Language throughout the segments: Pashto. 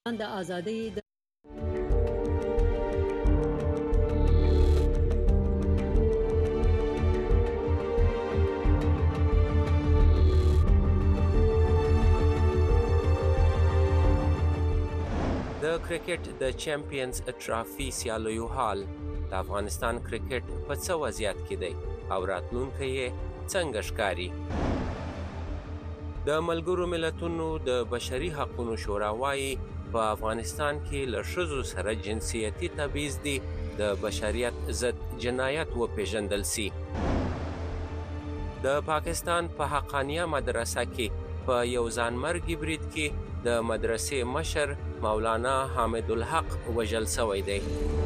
د ازادۍ د کرکټ د چیمپیونز ټرافي سیالیو حال د افغانستان کرکټ په څه وضعیت کې دی او راتلونکی یې څنګه ښکاري؟ د ملګرو ملتونو د بشري حقونو شورا وایي په افغانستان کې له ښځو سره جنسیتي تبعیض دي د بشریت ضد جنایت وپېژندل سي. د پاکستان په حقانیه مدرسه کې په یو ځانمرګي برید کې د مدرسې مشر مولانا حامد الحق وژل سوی دی.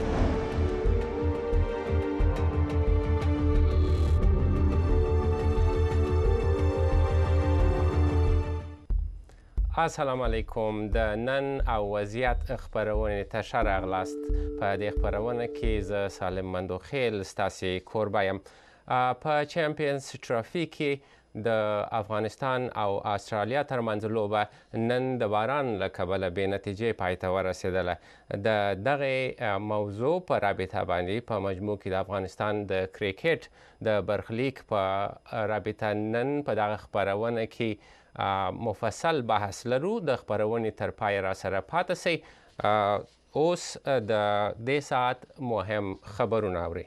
السلام علیکم. د نن او وضعیت خپرونې ته ښه راغلاست. په دې خپرونه کې زه سالم مندوخیل ستاسې کوربه یم. په چیمپیونز ټرافي کې د افغانستان او استرالیا ترمنځ لوبه نن د باران له کبله بې نتیجې پای ته ورسېدله. د دغې موضوع په رابطه باندې په مجموع کې د افغانستان د کرکټ د برخلیک په رابطه نن په دغه خپرونه کې مفصل بحث لرو. د خپرونې تر پای را سره پاتې سئ. اوس د دې ساعت مهم خبرونه اورئ.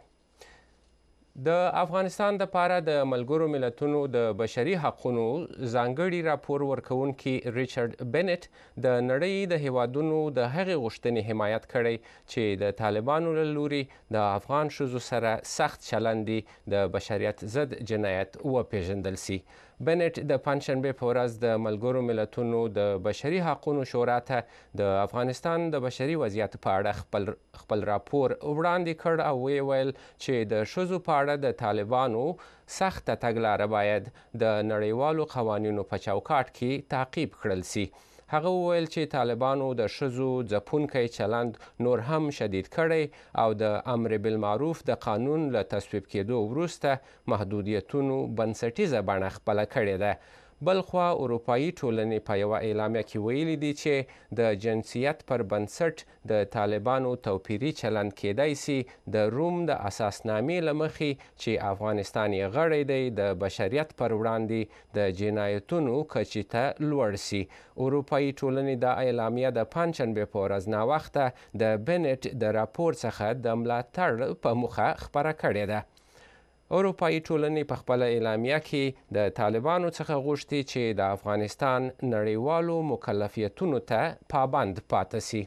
د افغانستان دپاره د ملګرو ملتونو د بشري حقونو ځانګړي راپور ورکوونکي ریچارډ بینټ د نړۍ د هیوادونو د هغې غوښتنې حمایت کړی چې د طالبانو له لوري د افغان ښځو سره سخت چلند د بشریت ضد جنایت وپېژندل سي. بینټ د پنجشنبې په ورځ د ملګرو ملتونو د بشري حقونو شورا ته د افغانستان د بشري وضعیت په اړه خپل راپور وړاندې کړ او ویې ویل چې د ښځو په اړه د طالبانو سخته تګلاره باید د نړیوالو قوانینو په چوکاټ کې تعقیب کړل سي. هغه وویل چې طالبانو د ښځو ځپونکی چلند نور هم شدید کړی او د امر بالمعروف د قانون له تصویب کېدو وروسته محدودیتونو بنسټیزه بڼه خپله کړې ده. بلخوا اروپایي ټولنې په یوه اعلامیه کې ویلي دي چې د جنسیت پر بنسټ د طالبانو توپیري چلند کېدای سي د روم د اساسنامې له مخې چې افغانستان یې غړی دی د بشریت پر وړاندې د جنایتونو کچې ته لوړ سي. اروپایي ټولنې دا اعلامیه د پنجشنبې په ورځ ناوخته د بینټ د راپور څخه د ملاتړ په موخه خپره کړې ده. اروپایي ټولنې په خپله اعلامیه کې د طالبانو څخه غوښتي چې د افغانستان نړیوالو مکلفیتونو ته پابند پاتې سي.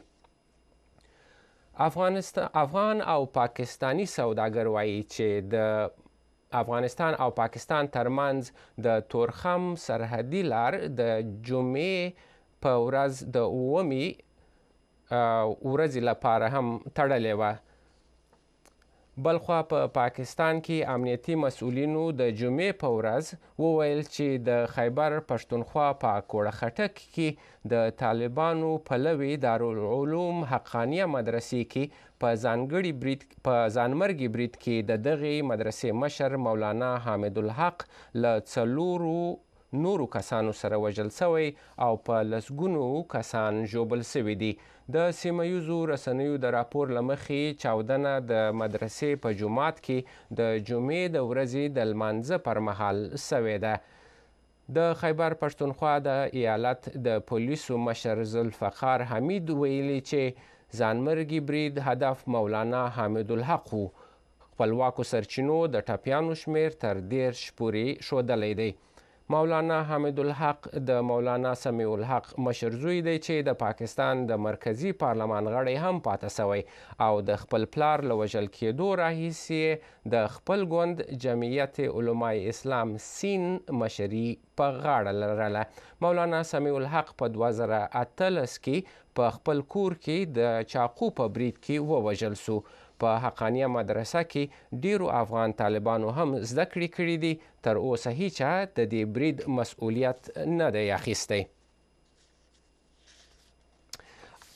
افغان او پاکستانی سوداګر وایي چې د افغانستان او پاکستان ترمنځ د تورخم سرحدي لار د جمعې په ورځ د 9 ورځې لپاره هم تړلې وه. بلخوا په پاکستان کې امنیتي مسؤلینو د جمعې په ورځ وویل چې د خیبر پښتونخوا په کوړه خټک کې د طالبانو پلوي دارالعلوم حقانیه مدرسې کې په ځانمرګي برید کې د دغې مدرسې مشر مولانا حامد الحق له 4 نورو کسانو سره وژل سوی او په لسګونو کسان ژوبل سوي دي. د سیمه ییزو رسنیو د راپور له مخې چاودنه د مدرسې په جومات کې د جمعې د ورځې د لمانځه پر مهال سوې ده. د خیبر پښتونخوا د ایالت د پولیسو مشر ذوالفقار حمید ویلي چې ځانمرګي برید هدف مولانا حامد الحق و. خپلواکو سرچینو د ټپیانو شمیر تر 10 پورې ښودلی دی. مولانا حامد الحق د مولانا سمیع الحق مشر زوی دی چې د پاکستان د مرکزي پارلمان غړی هم پاتې سوی او د خپل پلار له وژل کېدو راهیسې د خپل ګوند جمعیت علماء اسلام سین مشري په غاړه لرله. مولانا سمیع الحق په 2018 کې په خپل کور کې د چاقو په برید کې ووژل سو. په حقانیه مدرسه کې ډیرو افغان طالبانو هم زده کړې کړي دي. تر اوسه هیچا د دې برید مسؤلیت نه دی اخیستی.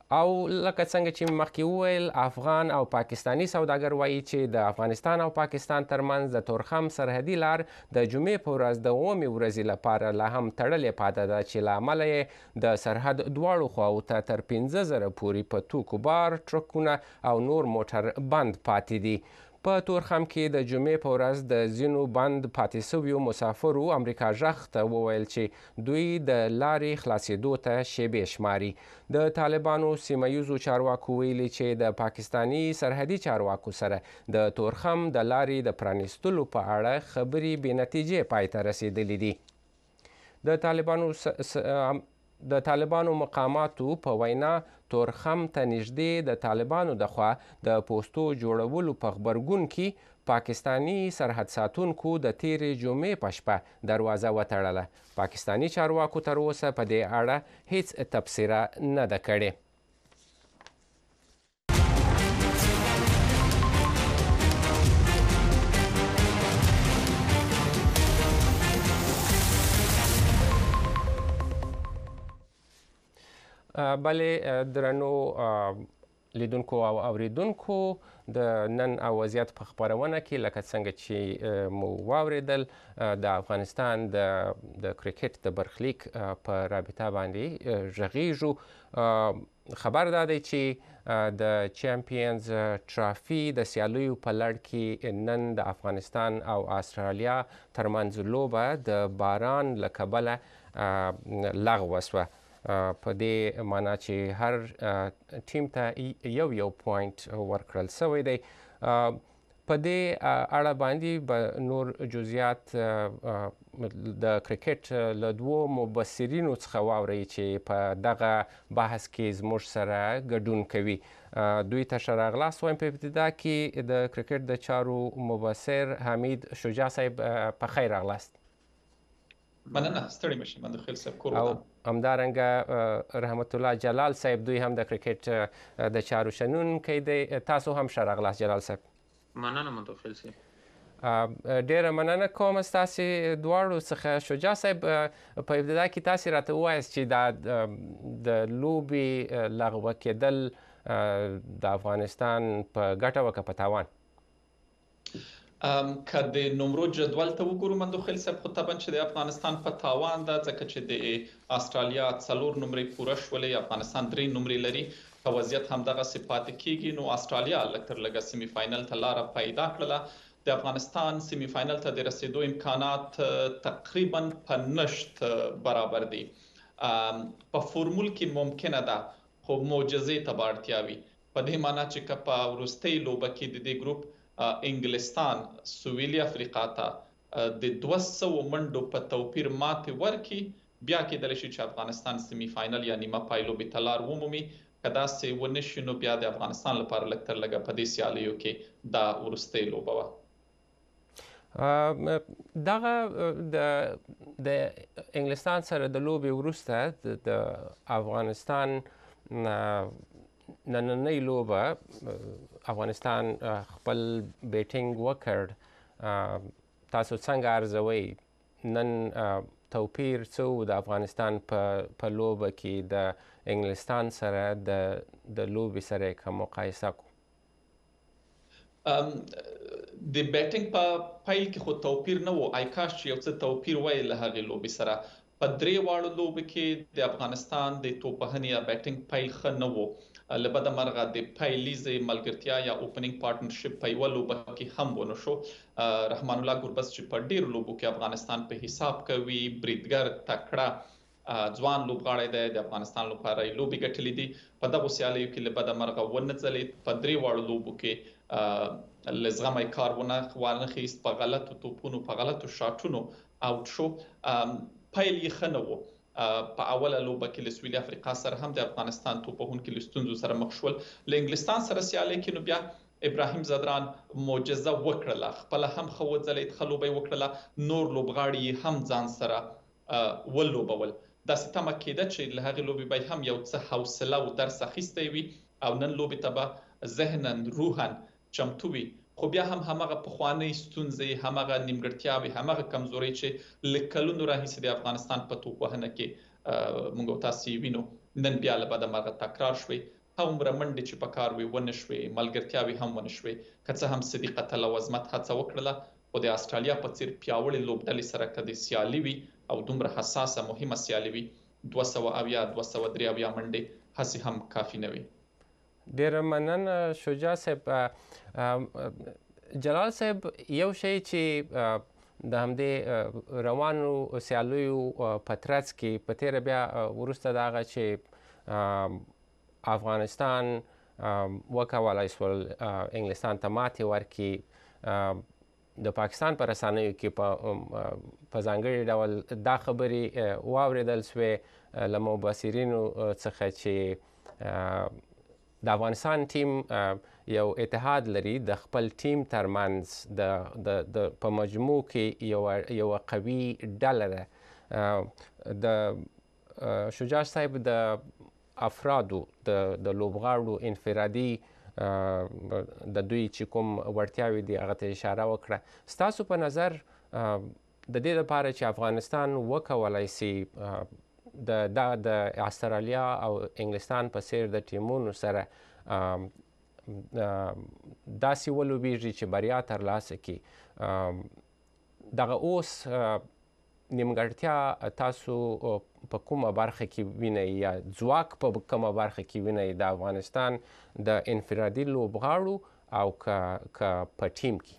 او لکه څنګه چې مخکې وویل افغان او پاکستاني سوداګر وایي چې د افغانستان او پاکستان ترمنځ د تورخم سرحدي لار د جمعې په ورځ د 9 ورځې لپاره لا هم تړلې پاتې ده چې له امله یې د سرحد دواړو خواو ته تر 15,000 پورې په توکو بار ټرکونه او نور موټر بند پاتې دي. په تورخم کې د جمعې په ورځ د ځینو بند پاتې شویو مسافرو امریکا غږ ته وویل چې دوی د لارې خلاصېدو ته شیبې شماري. د طالبانو سیمه ییزو چارواکو ویلي چې د پاکستاني سرحدي چارواکو سره د تورخم د لارې د پرانیستلو په اړه خبرې بې نتیجې پای ته رسېدلې دي. د طالبانو مقاماتو په وینا تورخم ته نږدې د طالبانو د خوا د پوستو جوړولو په غبرګون کې پاکستاني سرحد ساتونکو د تیرې جمعې په شپه دروازه وتړله. پاکستاني چارواکو تر اوسه په دې اړه هیڅ تبصره نه ده کړې. بلې درنو لیدونکو او اوریدونکو د نن وضعیت په خبرونه کې لکه څنګه چې مو واوریدل د افغانستان د کرکټ د برخلیک په رابطه باندې غږیږو. خبر دا دی چې د چمپیونز ټرافي د سیالیو په لړ کې نن د افغانستان او استرالیا ترمنځ لوبه د باران له کبله لغوه شوه. په دې معنا چې هر ټیم ته یو پوینټ ورکړل شوی دی. په دې اړه باندې به نور جزئیات د کرکټ له دوو مبصرینو څخه واورئ چې په دغه بحث کې زموږ سره ګډون کوي. دوی ته ښه راغلاست وایم. په ابتدا کې د کرکټ د چارو مبصر حمید شجاع صاحب په خیر راغلاست. مننه، ستړي مشي. من د خیل صاحب کور او همدارنګه رحمت الله جلال صاحب دوی هم د کرکټ د چارو شنونکی دی. تاسو هم ښه راغلاست جلال صاحب. مننه متخیل صاحب. ډیره مننه کوم ستاسې دواړو څخه. شجاع صاحب په ابتدا کې تاسې راته ووایاست چې دا د لوبې لغوه کېدل د افغانستان په ګټه وه که په تاوان؟ که د نمرو جدول ته وګورو مندوخیل صاحب، خو طبعا چې د افغانستان په تاوان ده، ځکه چې د استرالیا 4 نمرې پوره شولې، افغانستان 3 نمرې لري. که وضعیت همدغسې پاتې کېږي نو استرالیا لږ تر لږه سیمي فاینل ته لاره پیدا کړله. د افغانستان سیمي فاینل ته د رسیدو امکانات تقریبا په نشت برابر دي. په فورمول کې ممکنه ده خو معجزې ته به اړتیا وي. په دې معنی چې که په وروستۍ لوبه کې د دې ګروپ انګلستان سویلي افریقا ته د 200 منډو په توپیر ماتې ورکړي، بیا کېدلی شي چې افغانستان سیمي فاینل یا نیمه پای لوبې ته لار ومومي. که داسې ونه شي نو بیا د افغانستان لپاره لږ تر لږه په دې سیالیو کې دا وروستۍ لوبه وه. دغه د انګلستان سره د لوبې وروسته د افغانستان نننۍ لوبه افغانستان خپل بیټینګ وکړ. تاسو څنګه ارزوئ نن توپیر څه د افغانستان په لوبه کې د انګلستان سره د لوبې سره که مقایسه کو؟ د بیټینګ په پیل کې خو توپیر نه و. آیکاش چې یو څه توپیر وای له هغې لوبې سره. په درې واړو لوبو کې د افغانستان د توپوهنې یا بیټینګ پیل ښه نه و. له بده مرغه د پیلیزې ملګرتیا یا اوپننګ پارټنرشپ په یوه لوبه کې هم ونه شو. رحمان الله ګربز چې په ډېرو لوبو کې افغانستان په حساب کوي، بریدګر تکړه ځوان لوبغاړی دی، د افغانستان لپاره یې لوبې ګټلې دي. په دغو سیالیو کې له بده مرغه ونه ځلېد. په درې واړو لوبو کې له زغمه یې کار ونه خیست. په غلطو توپونو، په غلطو شاټونو آوټ شو. پیل یې ښه نه و. په اوله لوبه کې له سویلي افریقا سره هم د افغانستان توپوهونکي له ستونزو سره مخ شول. له انګلستان سره سیالي کې نو بیا ابراهیم زدران معجزه وکړله، خپله هم ښه وځلېد، ښه لوبه یې وکړله. نور لوبغاړي یې هم ځان سره ولوبول. داسې تمه کېده چې له هغې لوبې به هم یو څه حوصله او درس اخیستی وي او نن لوبې ته به ذهنا روحا چمتو وي. خو بیا هم همغه پخوانۍ ستونزې، همغه نیمګړتیاوې، همغه کمزورۍ چې له کلونو راهیسې د افغانستان په توپوهنه کې موږ او تاسې وینو، نن بیا له بده مرغه تکرار شوې. هغومره منډې چې په کار وي ونه شوې، ملګرتیاوې هم ونه شوې. که څه هم صدیق اتل او عظمت هڅه وکړله، خو د استرالیا په څیر پیاوړې لوبډلې سره که د سیالي وي او دومره حساسه مهمه سیالي وي، 273 منډې هسې هم کافي نه وي. ډېره مننه شجاع صاحب. جلال صاحب، یو شی چې د همدې روانو سیالیو په ترڅ کې په تېره بیا وروسته د هغه چې افغانستان وکولای شول انګلستان ته ماتې ورکړي، د پاکستان په رسنیو کې په ځانګړي ډول دا خبرې واورېدل سوې له مبصرینو څخه چې د افغانستان ټیم یو اتحاد لري، د خپل ټیم ترمنځ په مجموع کې یو قوي ډله ده. د شجاع صاحب د افرادو د لوبغاړو انفرادي د دوی چې کوم وړتیاوې دي هغه ته اشاره وکړه. ستاسو په نظر د دې لپاره چې افغانستان وکولای سي د استرالیا او انګلستان په څیر د ټیمونو سره داسې ولوبېږي چې بریا ترلاسه کړي، دغه اوس نیمګړتیا تاسو په کومه برخه کې وینئ یا ځواک په کومه برخه کې وینئ د افغانستان د انفرادي لوبغاړو او که په ټیم کې؟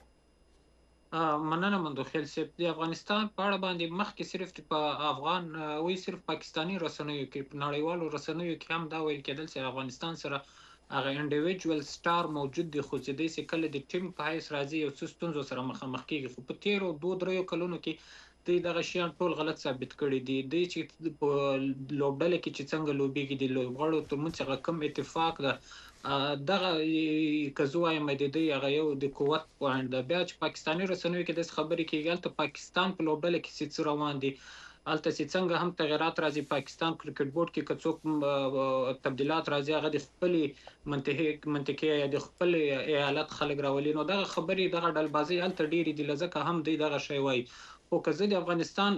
مننه مندوخیل صاحب. د افغانستان په اړه باندې مخکې صرف په صرف پاکستاني رسنیو کې، په نړیوالو رسنیو کې هم دا ویل کېدل چې افغانستان سره هغه انډیویډوال سټار موجود دی، خو چې دی چې کله د ټیم په حیث راځي یو څه ستونزو سره مخامخ کېږي. خو په تېرو 2-3 کلونو کې دوی دغه شیان ټول غلط ثابت کړي دي. دوی چې په لوبډله کې چې څنګه لوبېږي، د لوبغاړو ترمنځ هغه کم اتفاق ده، دغه که زه وایم د دوی هغه یو د قوت پوینټ ده. بیا چې پاکستاني رسنیو کې داسې خبرې کېږي، هلته پاکستان په لوبډله کې څه روان دي، هلته چې څنګه هم تغیرات راځي. پاکستان کرکټ بورډ کې که څوک تبدیلات راځي، هغه د خپلې منطقې یا د خپل ایالت خلک راولي. نو دغه خبرې دغه ډلبازۍ هلته ډېرې دي، ځکه هم دوی دغه شی وایي. خو که زه د افغانستان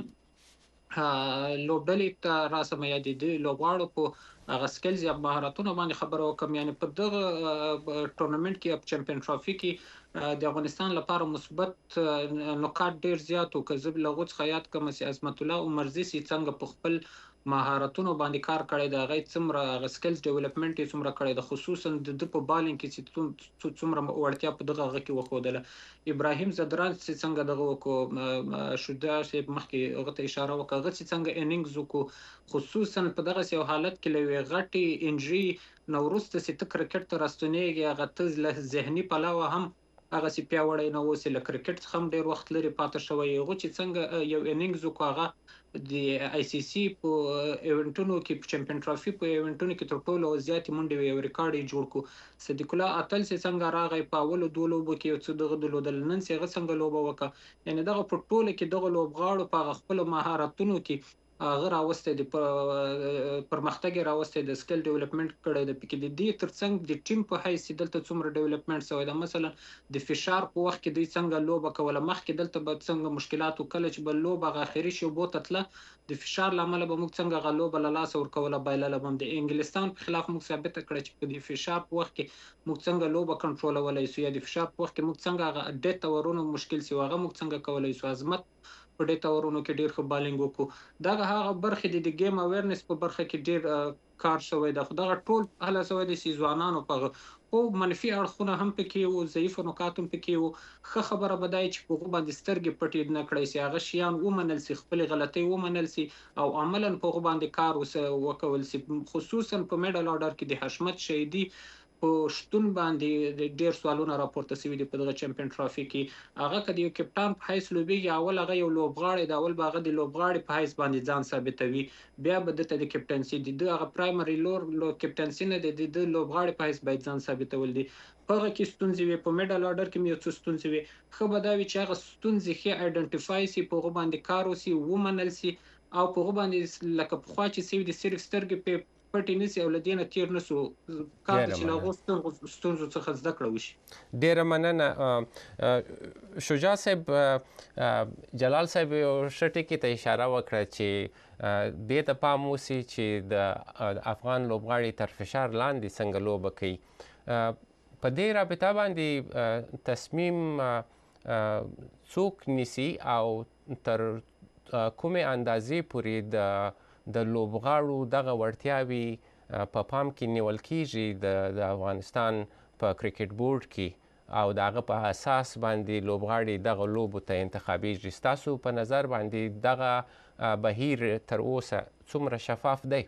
لوبډلې ته راسم یا د لوبغاړو په هغه سکلز یا مهارتونو باندې خبره وکړم، یعنی په دغه ټورنمنټ کې په چمپیون ټرافي کې د افغانستان لپاره مثبت نکات ډېر زیات وو. که زه له هغو څخه یاد کړم چې عظمت الله عمرزي څنګه په خپل مهارتونو باندې کار کړی دی، هغه څومره هغه سکلز ډیولپمنټ یې څومره کړی دی، خصوصا د په بالینګ کې چې څومره وړتیا په دغه هغه کې وښودله. ابراهیم زدران چې څنګه دغه وکړو، شجاع صاحب مخکې هغه ته اشاره وکړه، هغه چې څنګه انینګز وکړو، خصوصا په دغسې یو حالت کې له یوې غټې انجري نه وروسته چې ته کرکټ ته راستنېږې، هغه ته له ذهني پلوه هم هغسې پیاوړی نه اوسې، له کرکټ څخه هم ډېر وخت لرې پاتې شوی. هغه چې څنګه یو انینګز وکړو، هغه د آی سی سی په ایونټونو کې، په چمپیون ټرافي په ایونټونو کې تر ټولو زیاتې منډې وې، یو ریکارډ یې جوړ کړو. صدیق الله اتل چې څنګه راغی په اولو 2 لوبو کې یو څه دغه درلودل، نن چې هغه څنګه لوبه وکړه، یعنې دغه په ټوله کې دغه لوبغاړو په هغه خپلو مهارتونو کې هغه راوستی د پرمختګ یې راوستی، د سکل ډیولپمنټ کړی د پکې. د دې ترڅنګ د ټیم په حیث دلته څومره ډیولپمنټ شوی ده، مثلا د فشار په وخت کې دوی څنګه لوبه کوله، مخکې دلته به څنګه مشکلات و، کله چې به لوبه هغه اخري شیبو ته تله، د فشار له امله به موږ څنګه هغه لوبه له لاسه ورکوله، بایلله به هم. د انګلستان په خلاف موږ ثابته کړه چې په د فشار په وخت کې موږ څنګه لوبه کنټرولولی سو، یا د فشار په وخت کې موږ څنګه هغه ډیت اورونو مشکل سي، هغه موږ څنګه کولی سو. عظمت په ډیت اورونو کې ډېر ښه بالینګ وکړو. دغه هغه برخې دي د ګیم اویرنس په برخه کې ډېر کار شوی ده. خو دغه ټول هله شوی دی چې ځوانانو په خو منفي اړخونه هم پکې وو، ضعیفه نکات هم پکې وو. ښه خبره به دا وي چې په هغو باندې سترګې پټې نه کړی سي، هغه شیان ومنل سي، خپلې غلطۍ ومنل سي او عملاً په هغو باندې کار وکول سي. خصوصا په میډل آرډر کې د حشمت شهیدي په شتون باندې ډېر سوالونه راپورته شوي دي په دغه چمپیون ټرافي کې. هغه که د یو کپټان په حیث لوبېږي، اول هغه یو لوبغاړی دی، اول به هغه د لوبغاړي په حیث باندې ځان ثابتوي، بیا به دته د کپټنسي د ده هغه پرایمري کپټنسي نه دی، د ده لوبغاړي په حیث باید ځان ثابتول دي. په هغه کې ستونزې وي، په میډل آرډر کې یو څه ستونزې وي. ښه به دا وي چې هغه ستونزې ښې آیډنټیفای سي، په هغو باندې کار وسي، ومنل سي، او په هغو باندې لکه پخوا چې سوي دي صرف سترګې پې پټې نه سي او له دې نه تېر نه سو، کار ته چې له هغو ستونزو څخه زده کړه وشي. ډېره مننه. شجاع صاحب، جلال صاحب یو ښه ټکي ته اشاره وکړه چې دې ته پام وسي چې د افغان لوبغاړي تر فشار لاندې څنګه لوبه کوي. په دې رابطه باندې تصمیم څوک نیسي او تر کومې اندازې پورې د لوبغاړو دغه وړتیاوې په پام کې نیول کیږي د افغانستان په کرکټ بورډ کې او د هغه په اساس باندې لوبغاړي دغه لوبو ته انتخابیږي؟ ستاسو په نظر باندې دغه بهیر تر اوسه څومره شفاف دی؟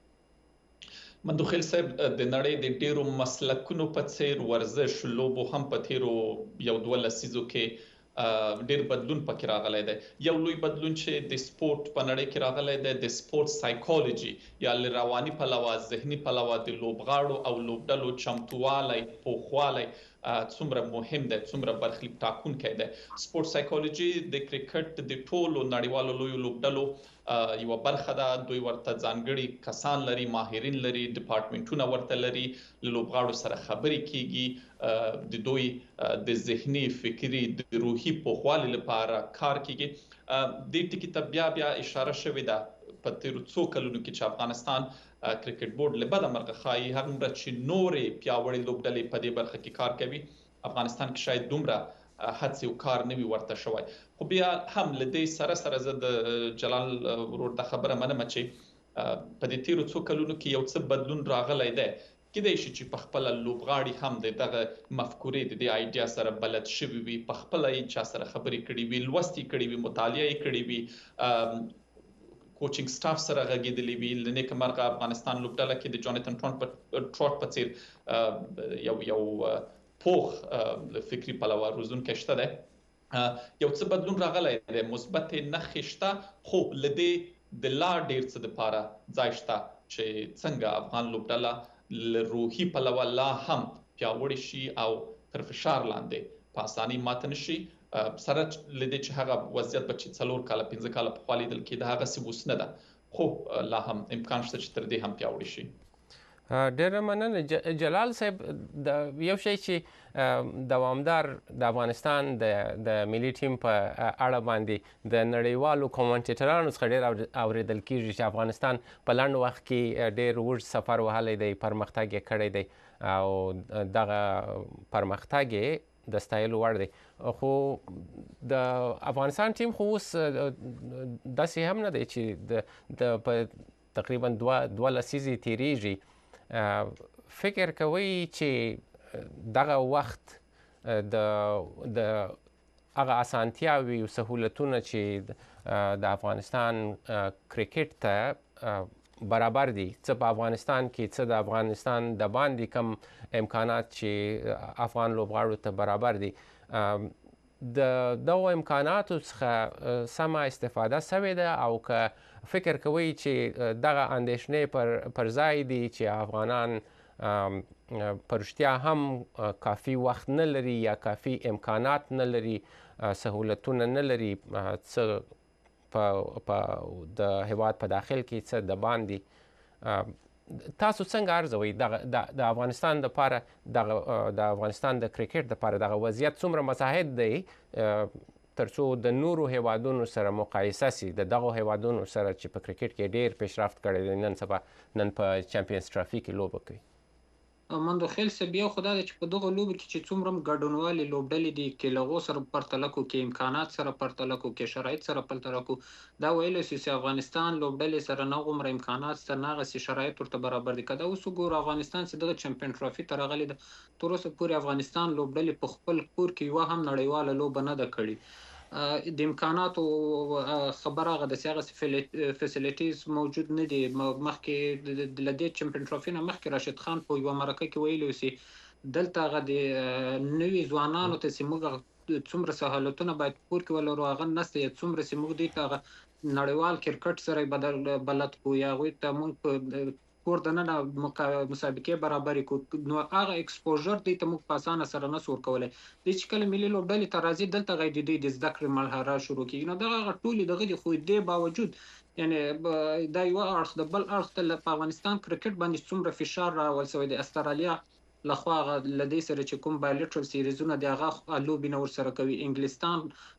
مندوخیل صاحب، د نړۍ د ډیرو مسلکونو په څیر ورزش لوبو هم په تیرو یو 2 لسیزو کې ډیر بدلون پکې راغلی دی. یو لوی بدلون چې د سپورت په نړۍ کې راغلی دی د سپورت سایکولوژي یا رواني پلوه، ذهني پلوه د لوبغاړو او لوبډلو چمتووالی، پوخوالی څومره مهم دی، څومره برخلیک ټاکونکی دی. سپورت سایکولوژي د کرکټ د ټولو نړیوالو لویو لوبډلو یو برخه ده. دوی ورته ځانګړي کسان لري، ماهرین لري، ډپارټمنټونه ورته لري، له لوبغاړو سره خبرې کیږي، د دوی د ذهني، فکري، د روحي پوخوالي لپاره کار کیږي. دې ټکي ته بیا اشاره شوې ده په تیرو څو کلونو کې چې افغانستان کرکټ بورډ له بده مرغه ښایي هغومره چې نورې پیاوړې لوبډلې په دې برخه کې کار کوي، افغانستان کې شاید دومره هڅې او کار نه وي ورته شوی. خو بیا هم له دې سره زه د جلال ورور د خبره منم چې په دې تیرو څو کلونو کې یو څه بدلون راغلی دی. کیدای شي چې په خپل لوبغاړي هم دغه مفکورې د دې آیډیا سره بلد شوي وي، په خپل یې چا سره خبرې کړې وي، لوستي کړې وي، مطالعه یې کړې وي، کوچینګ سټاف سره غږیدلی وي. لنیکه مرغه افغانستان لوبډله کې د جوناتن ټراټ په څیر یو پوخ فکری پلوه روزونکی شته دی. یو څه بدلون راغلی دی، مثبت نښې شته، خو له دې د لا ډیر څه دپاره ځای شته چې څنګه افغان لوبډله له روحي پلوه لا هم پیاوړې شي او تر فشار لاندې په اسانۍ ماته نشي. سره له دې چې هغه وضعیت به چې 4 کاله 5 کاله پخوا لیدل کېده هغسې اوس نه ده، خو لا هم امکان شته چې تر دې هم پیاوړې شي. ډېره مننه جلال صاحب. یو شی چې دوامدار د افغانستان د ملي ټیم په اړه باندې د نړیوالو کومنټیټرانو څخه ډېر اورېدل کېږي چې افغانستان په لنډ وخت کې ډېر اوږد سفر وهلی دی، پرمختګ یې کړی دی او دغه پرمختګ یې د ستایلو وړ دی. خو د افغانستان ټیم خو اوس داسې هم نه دی چې په تقریبا 2 لسیزې تیریږي. فکر کوئ چې دغه وخت د هغه اسانتیاوې او سهولتونه چې د افغانستان کرکټ ته برابر دي، څه په افغانستان کې، څه د افغانستان د باندې کم امکانات چې افغان لوبغاړو ته برابر دي، د دغو امکاناتو څخه سمه استفاده سوې ده؟ او که فکر کوئ چې دغه اندېښنې پر ځای دي چې افغانان په رښتیا هم کافي وخت نه لري یا کافي امکانات نه لري، سهولتونه نه لري، څه د هیواد په داخل کې څه د باندې، تاسو څنګه ارزوئ د افغانستان لپاره د افغانستان د کرکټ لپاره دغه وضعیت څومره مساعد دی تر څو د نورو هیوادونو سره مقایسه سي، د دغو هیوادونو سره چې په کرکټ کې ډېر پیشرفت کړی دی، نن په چمپیونز ټرافي کې لوبه کوي؟ مندوخیل صاحب، یو خو دا ده چې په دغو لوبو کې چې څومره هم ګډونوالې لوبډلې دي، کې له هغو سره پرتله کړو، کې امکانات سره پرتله کړو، کې شرایط سره پرتله کړو، دا ویلی سو چې افغانستان لوبډلې سره نه هغومره امکانات شته، نه هغسې شرایط ورته برابر دي. که دا اوس وګورو افغانستان چې دغه چمپیون ټرافي ته راغلی ده، تر اوسه پورې افغانستان لوبډلې په خپل کور کې یوه هم نړیواله لوبه نه ده کړې. د امکاناتو خبر هغه داسې هغسې فیسیلیټیز موجود نه دي. مخکې له دې چمپیون ټرافي نه مخکې راشد خان په یوه مرکه کې ویلي و چې دلته هغه د نوي ځوانانو ته چې موږ څومره سهولتونه باید کور کې ولرو هغه نشته، یا څومره چې موږ دوی ته هغه نړیوال کرکټ سره بلد کړو یا هغوی ته موږ په کور دننه مسابقې برابرې کړو، نو هغه اکسپوژر دوی ته موږ په اسانه سره نسو ورکولی. دوی چې کله ملي لوبډلې ته راځي دلته هغه د دوی د زده کړې مرحله شروع کېږي. نو دغه هغه ټولې دغه دي، خو دې باوجود یعنې دا یوه اړخ د بل اړخ ته په افغانستان کرکټ باندې څومره فشار راوړل سوی دی. استرالیا لخوا هغه له دې سره چې کوم بایلټرل سیریزونه دي هغه لوبې نه ورسره کوي. انګلستان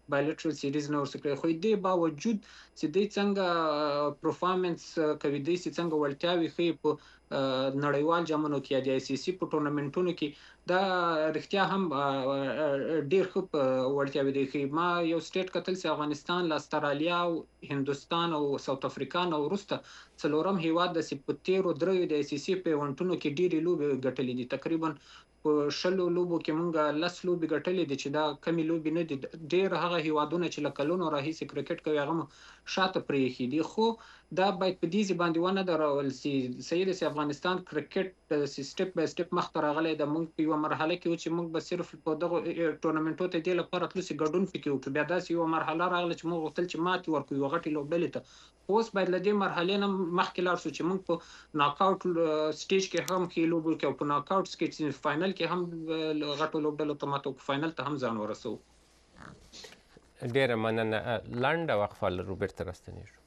بایلټرل سیریز نه ورسره کوي. خو دې باوجود چې دوی څنګه پرفارمنس کوي، دوی څنګه وړتیاوې ښیي په نړیوال جامونو کې یا د ICC په ټورنمنټونو کې، دا رښتیا هم ډېر ښه وړتیاوې دي ښیي. ما یو سټیټ کتل چې افغانستان له استرالیا او هندوستان او ساوث افریقا نه وروسته څلورم هیواد د چې په تیرو دریو د ICC په ایونټونو کې ډېرې لوبې ګټلې دي. تقریبا په 10 لوبو کې مونږ 10 لوبې ګټلې دي، چې دا کمې لوبې نه دي. ډېر هغه هیوادونه چې له کلونو راهیسې کرکټ کوي هغه شاته پرېښي دي. خو دا باید په دې باندې ونه درول سي سید چې افغانستان کرکټ سټپ بای سټپ مخ ته راغلی د مونږ په یو مرحله کې و چې مونږ به صرف په دغه ټورنمنټو ته د لپاره تلو سي ګډون پکې وکړو. بیا داسې یو مرحله راغله چې مونږ غوښتل چې ماتې ورکړو یو غټې لوبډلې ته. اوس باید له دې مرحلې نه مخکې لاړ شو چې مونږ په ناک آوټ سټیج کې هم ښې لوبې وکړو او په ناک آوټ کې فاینل کې هم غټو لوبډلو ته ماتو، فاینل ته هم ځان ورسو. ډېره مننه. لنډه وقفه لرو، بیرته راستنیږو.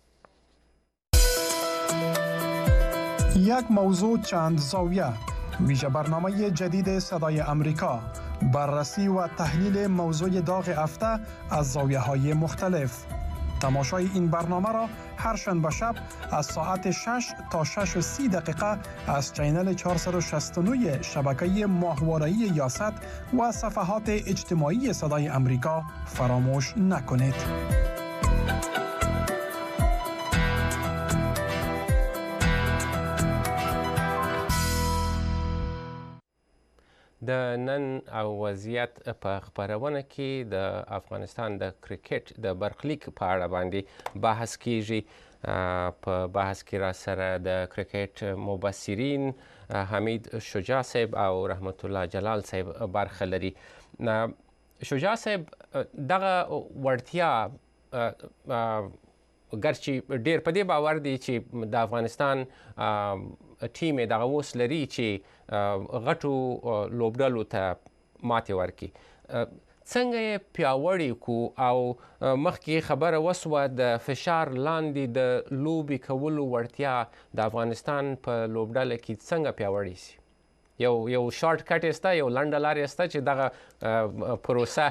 یک موضوع چند زاویه، ویژه برنامه جدید صدای آمریکا، بررسی و تحلیل موضوع داغ هفته از زاویه‌های مختلف. تماشای این برنامه را هر شنبه شب از ساعت 6 تا 6:30 دقیقه از چینل 469 شبکه ماهواره‌ای یاست و صفحات اجتماعی صدای آمریکا فراموش نکنید. د نن او وضعیت په خپرونه کې د افغانستان د کرکټ د برخلیک په اړه باندې بحث کیږي. په بحث کې را سره د کرکټ مبصرین حمید شجاع صاحب او رحمت الله جلال صاحب برخه لري. شجاع صاحب، دغه وړتیا ګرچې ډېر په دې باور دی چې د افغانستان ټیم یې دغه اوس لري چې غټو لوبډلو ته ماتې ورکړي. څنګه یې پیاوړي کړو او مخکې خبره وسوه د فشار لاندې د لوبې کولو وړتیا د افغانستان په لوبډله کې څنګه پیاوړې سي؟ یو شارټ کټ یې شته، یو لنډه لار یې شته چې دغه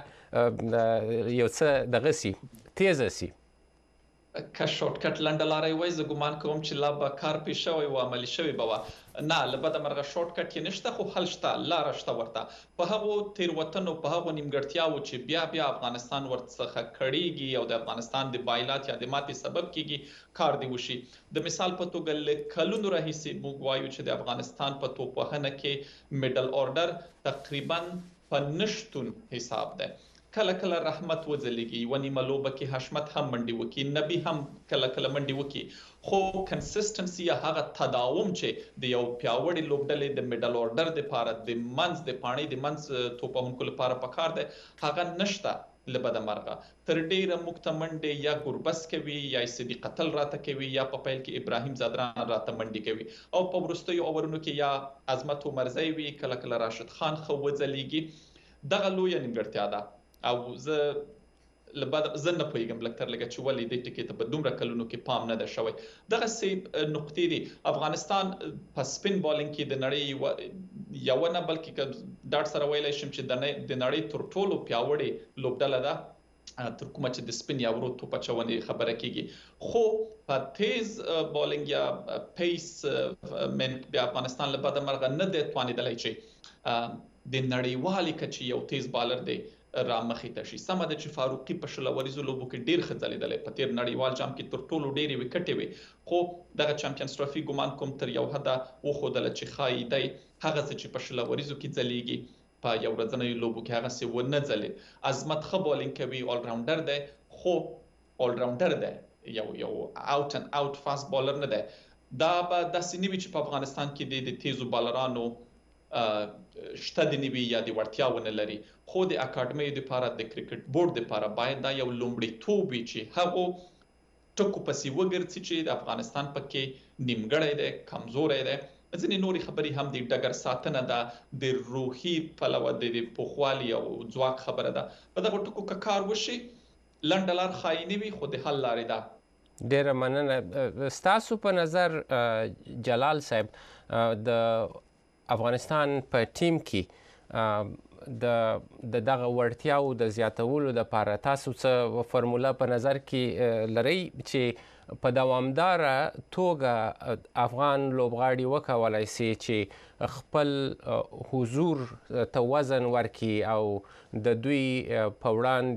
پروسه یو څه دغه سي، تیزه سي؟ که شارټ کټ لنډه لاره وای، زه ګمان کوم چې لا به کار پې شوی و، عملي شوی به وه. نه، له بده مرغه شارټ کټ یې نشته، خو حل شته، لاره شته ورته. په هغو تېروتنو، په هغو نیمګړتیاوو چې بیا افغانستان ورڅخه کړېږي او د افغانستان د بایلات یا د ماتې سبب کېږي، کار دې وشي. د مثال په توګه له کلونو راهیسې موږ وایو چې د افغانستان په توپوهنه کې میډل اورډر تقریبا په نشتون حساب ده. کله کله رحمت وځلیږي، یوه نیمه لوبه کې حشمت هم منډې وکړي، نبي هم کله کله منډې وکړي، خو کنسسټنسي یا هغه تداوم چې د یو پیاوړي لوبډلې د میډل اورډر دپاره د منځ د پاڼۍ د منځ توپوهونکو لپاره پکار دی، هغه نشته. له بده مرغه تر ډیره موږ ته منډې یا ګوربس کوي یا صدیق قتل راته کوي یا په پیل کې ابراهیم زادران راته منډې کوي، او په وروستیو اورونو کې یا عظمت عمرزی وي، کله کله راشد خان ښه وځلیږي. دغه لویه نیمګړتیا ده او زه نه پوهېږم لږ تر لږه چې ولې دې ټکي ته په دومره کلونو کې پام نه ده شوی. دغسې نقطې دي. افغانستان په سپین بالینګ کې د نړۍ یوه نه بلکې ډاډ سره ویلی شم چې د نړۍ تر ټولو پیاوړې لوبډله ده، تر کومه چې د سپین یا ورو توپ اچونې خبره کېږي. خو په تیز بالینګ یا پیس من بیا افغانستان له بده مرغه نه دی توانېدلی چې د نړیوالې کچې یو تیز بالر دی را مخې ته شي. سمه ده چې فاروقي په 16 وریزو لوبو کې ډېر ښه ځلېدلی، په تېر نړیوال جام کې تر ټولو ډېرې وکټې وې، خو دغه چمپیونز ټرافي ګمان کوم تر یو حده وښودله چې ښایي دی هغه څه چې په 16 وریزو کې ځلیږي په یو ورځنیو لوبو کې هغسې ونه ځلېد. عظمت ښه بالینګ کوي، آل راونډر دی، خو آل راونډر دی، یو اوټ ان اوټ فاست بالر نه دی. دا به داسې نه وي چې په افغانستان کې د تیزو بالرانو شته د نوي یا د وړتیا ونه لري، خو د اکاډمیو دپاره د کرکټ بورډ دپاره باید دا یو لومړیتوب وي چې هغو ټکو پسې وګرځي چې د افغانستان پکې نیمګړی دی، کمزوری دی. ځینې نورې خبرې هم د ډګر ساتنه ده، د روحي پلوه د پوخوالي او ځواک خبره ده. په دغو ټکو که کار وشي، لنډه لار ښایي نه وي، خو د حل لارې ده. ډېره مننه. ستاسو په نظر جلال صاحب، د افغانستان په ټیم کې د دغه وړتیاو د زیاتولو دپاره تاسو څه فرموله په نظر کې لرئ چې په دوامداره توګه افغان لوبغاړي وکولای سي چې خپل حضور ته وزن ورکړي او د دوی په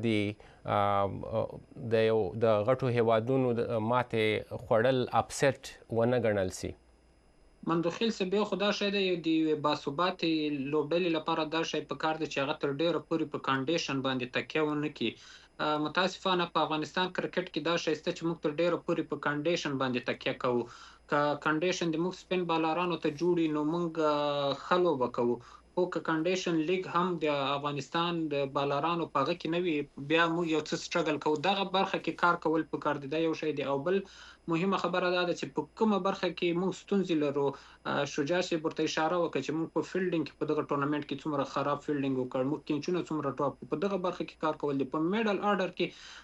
وړاندې د غټو هیوادونو ماتې خوړل اپسیټ ونه ګڼل سي؟ مندوخیل څه بیا خو دا شی دی د باثباتې لوبډلې لپاره دا شی په کار دی چې هغه تر ډېره پورې په کنډیشن باندې تکیه ونه کړي. متاسفانه په افغانستان کرکټ کې دا شی شته چې موږ تر ډېره پورې په کنډیشن باندې تکیه کوو. که کنډیشن د موږ سپین بالرانو ته جوړي نو موږ ښه لوبه کوو، خو که کنډیشن لیګ هم د افغانستان د بالرانو په هغه کې نه وي بیا موږ یو څه سټرګل کوو. دغه برخه کې کار کول پکار دی، دا یو شی دی. او بل مهمه خبره دا ده چې په کومه برخه کې موږ ستونزې لرو. شجاع صاحب ورته اشاره وکړه چې موږ په فیلډینګ کې په دغه ټورنمنټ کې څومره خراب فیلډینګ وکړ، موږ کینچونه څومره ټاپ، په دغه برخه کې کار کول دي. په میډل آرډر کې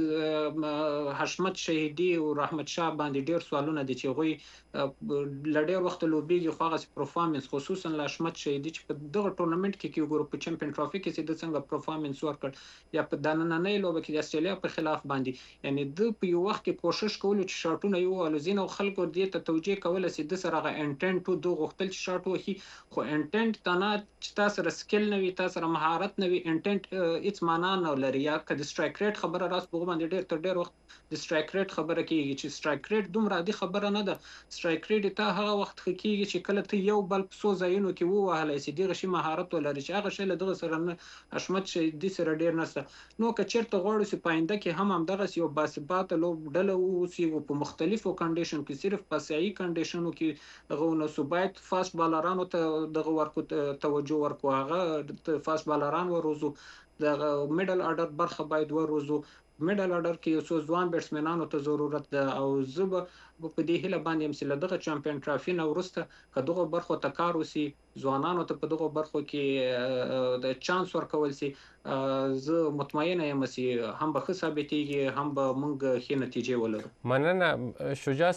حشمت شهیدي او رحمت شاه باندې ډیر سوالونه دي چې هغوی له ډیر وخت لوبېږي، خو هغه پرفارمنس خصوصا له حشمت شهیدي چې په دغه ټورنمنټ کې وګورو په چمپیون ټرافي کې چې د څنګه پرفارمنس ورکړ، یا په دنننۍ لوبه کې د استرالیا په خلاف باندې، یعنی د په یو وخت کې کوشش کولو چې شاټونه یو الوزین او خلکو دې ته توجیه کوله چې د سره غ انټنټ تو دو غختل چې شاټ وهي، خو انټنټ تنه چې تاسو سره سکل نه وي، تاسو سره مهارت نه وي، انټنټ هیڅ معنا نه لري. یا که د سټرایک ریټ خبره راس په باندې ډیر تر ډیر وخت د سټرایک ریټ خبره کیږي چې سټرایک ریټ دومره عادي خبره نه ده. سټرایک ریټ ته هغه وخت کیږي چې کله ته یو بل په 100 ځایونو کې ووهلای شي، دغه شی مهارت ولري چې هغه شی له دغه سره نه حشمت شهیدي سره ډیر نشته. نو که چیرته غواړو چې پاینده کې هم دغه یو باثباته لوبډله اوسي او په مختلفو کنډیشن کې صرف په صحیح کنډیشنو کې دغه نو باید فاست بالرانو ته دغه ورکو توجه ورکو، هغه فاست بالران وروزو، د میډل آرډر برخه باید وروزو. میډل آرډر کې یو څو ځوان بیټسمنانو ته ضرورت ده او زه به په دې هیله باندې یم چې له دغه چمپیون ټرافي نه وروسته که دغه برخو ته کار وسي، ځوانانو ته په دغه برخو کې د چانس ورکول سي، زه مطمئنه یم چې هم به ښه ثابتېږي، هم به موږ ښې نتیجې ولرو. مننه. شجاع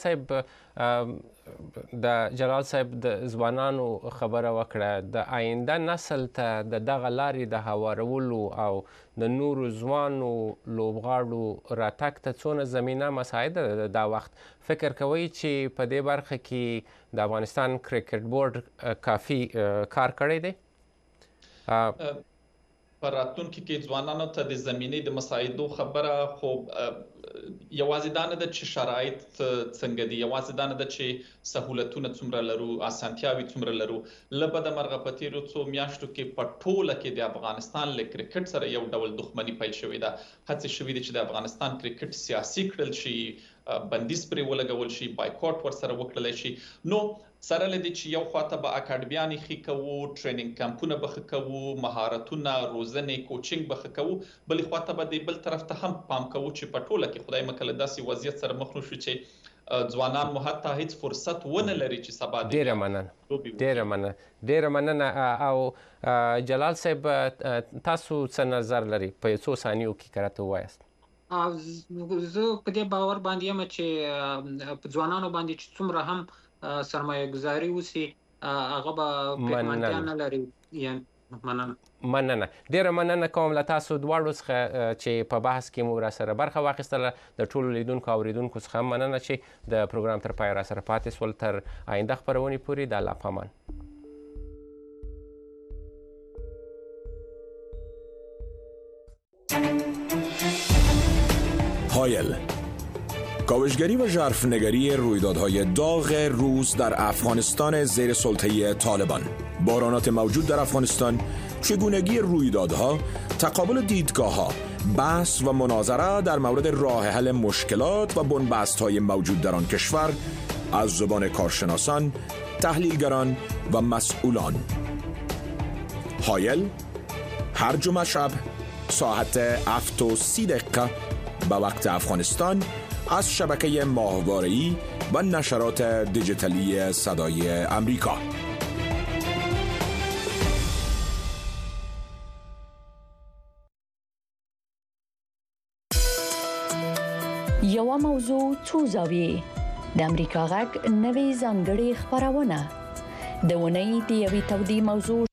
صاحب، د جلال صاحب د ځوانانو خبره وکړه، د آینده نسل ته د دغه لارې د هوارولو او د نورو ځوانو لوبغاړو راتګ ته څونه زمینه مساعده ده دا وخت؟ فکر کوئ چې په دې برخه کې د افغانستان کرکټ بورډ کافي کار کړی دی؟ په راتلونکي کې ځوانانو ته د زمینې د مساعدو خبره خو یوازې دا نه ده چې شرایط څنګه دي، یوازې دا نه ده چې سهولتونه څومره لرو، اسانتیاوې څومره لرو. له بده مرغه په تېرو څو میاشتو کې په ټوله کې د افغانستان له کرکټ سره یو ډول دښمني پیل شوې ده. هڅې شوې دي چې د افغانستان کرکټ سیاسي کړل شي، بندیز پرې ولګول شي، بایکاټ ورسره وکړلی شي. نو سره له دې چې یو خواته به اکاډمیانې ښې کوو، ټریننګ کمپونه به ښه کوو، مهارتونه، روزنې، کوچینګ به ښه کوو، بلې خواته به د بل طرف ته هم پام کوو چې په ټوله کې خدای مکله داسې وضعیت سره مخ نشو چې ځوانان مو حتی هیڅ فرصت ونه لري چې سبا ډیره مننه. او جلال صاحب، تاسو څه نظر لري په څو ثانیو کې که راته ووایاست؟ زه په دې باور باندې یم چې په ځوانانو باندې چې څومره هم سرمایه گذاري وسي هغه به پیغمانتیا نه لري. مننه. ډیره مننه کوم له تاسو دواړو څخه چې په بحث کې مو راسره برخه واخیستله. د ټولو لیدونکو او اوریدونکو څخه هم مننه چې د پروګرام تر پایه راسره پاتې سول. تر آینده خپرونې پورې د الله په امان. هایل، کاوشگری و ژرفنگری رویدادهای داغ روز در افغانستان زیر سلطه طالبان، بحرانات موجود در افغانستان، چگونگی رویدادها، تقابل دیدگاه‌ها، بحث و مناظره در مورد راه حل مشکلات و بنبست‌های موجود در آن کشور از زبان کارشناسان، تحلیلگران و مسئولان. هایل، هر جمعه شب ساعت 7:30 به وقت افغانستان از شبکه ماهواره‌ای و نشرات دیجیتالی صدای امریکا. یو موضوع څو زاویې د امریکا غږ نوې ځانګړې خبرونه د ونې د یوې تودې موضوع